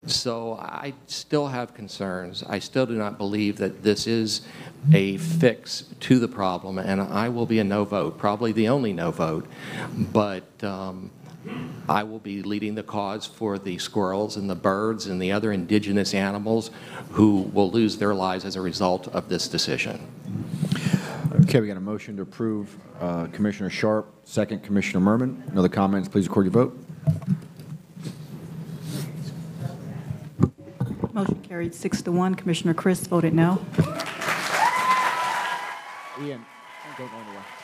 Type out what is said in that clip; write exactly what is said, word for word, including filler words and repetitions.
So I still have concerns. I still do not believe that this is a fix to the problem, and I will be a no vote, probably the only no vote. But um, I will be leading the cause for the squirrels and the birds and the other indigenous animals who will lose their lives as a result of this decision. Okay, we got a motion to approve uh, Commissioner Sharp, second Commissioner Merman. No other comments, please record your vote. Motion carried six to one. Commissioner Chris voted no. Ian, don't go anywhere.